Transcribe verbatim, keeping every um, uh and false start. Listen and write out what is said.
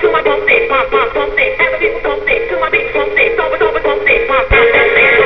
to my pump it, pump, pump, pump it. Have the people pump it, to my beat pump it, over, over, pump it, pump, pump, pump it.